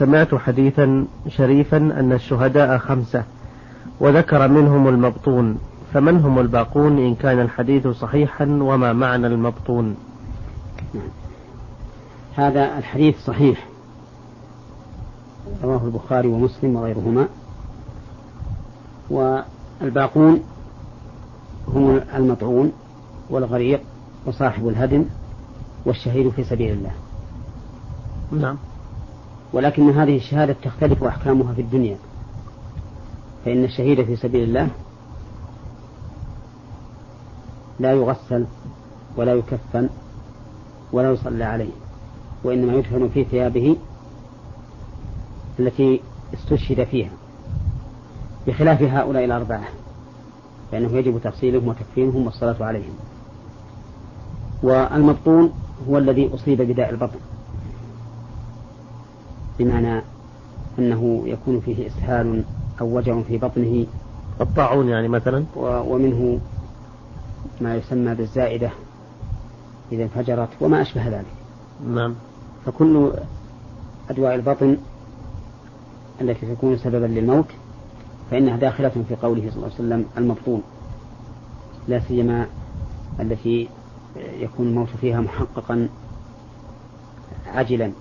سمعت حديثا شريفا أن الشهداء 5 وذكر منهم المبطون، فمن هم الباقون إن كان الحديث صحيحا، وما معنى المبطون؟ هذا الحديث صحيح، رواه البخاري ومسلم وغيرهما. والباقون هم المطعون والغريق وصاحب الهدم والشهيد في سبيل الله. نعم. ولكن هذه الشهادة تختلف أحكامها في الدنيا، فإن الشهيد في سبيل الله لا يغسل ولا يكفن ولا يصلى عليه، وإنما يدفن في ثيابه التي استشهد فيها، بخلاف هؤلاء الأربعة فإنه يجب تغسيلهم وتكفينهم والصلاة عليهم. والمبطون هو الذي أصيب بداء البطن، بمعنى أنه يكون فيه إسهال أو وجع في بطنه، الطاعون يعني مثلا، ومنه ما يسمى بالزائدة إذا انفجرت وما أشبه ذلك. نعم. فكل أدواء البطن التي تكون سببا للموت فإنها داخلة في قوله صلى الله عليه وسلم المبطون، لا سيما التي يكون الموت فيها محققا عاجلا